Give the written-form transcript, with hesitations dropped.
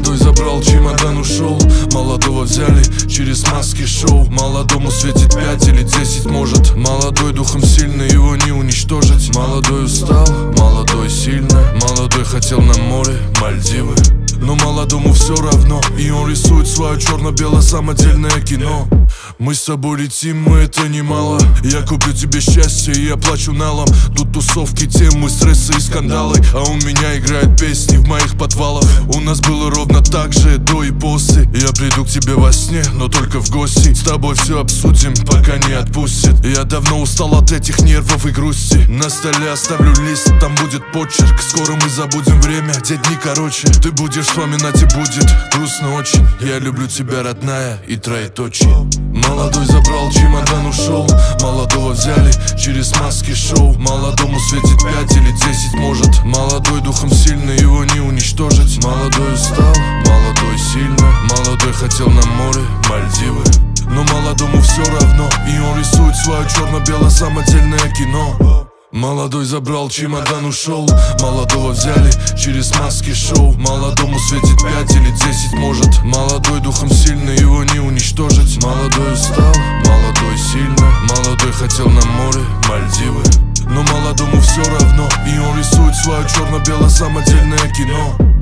Молодой забрал чемодан, ушел. Молодого взяли через маски шоу. Молодому светит 5 или 10, может. Молодой духом сильный, его не уничтожить. Молодой устал, молодой сильно. Молодой хотел на море, Мальдивы. Но молодому все равно, и он рисует свое черно-белое самодельное кино. Мы с тобой летим, мы это немало. Я куплю тебе счастье и оплачу налом. Тут тусовки, темы, стрессы и скандалы. А у меня играют песни в моих подвалах. У нас было ровно так же, до и после. Я приду к тебе во сне, но только в гости. С тобой все обсудим, пока не отпустит. Я давно устал от этих нервов и грусти. На столе оставлю лист, там будет почерк. Скоро мы забудем время, те дни короче. Ты будешь вспоминать и будет грустно очень. Я люблю тебя, родная, и троеточие. Молодой забрал чемодан, ушел. Молодого взяли через маски шоу. Молодому светит 5 или 10, может. Молодой духом сильный, его не уничтожить. Молодой устал, молодой сильно. Молодой хотел на море, Мальдивы. Но молодому все равно, и он рисует свое черно-белое самодельное кино. Молодой забрал чемодан, ушел. Молодого взяли через маски шоу. Молодому светит 5 или 10, может. Молодой духом сильный, его не уничтожить. Молодой устал, молодой сильно. Молодой хотел на море, Мальдивы. Но молодому все равно, и он рисует свое черно-белое самодельное кино.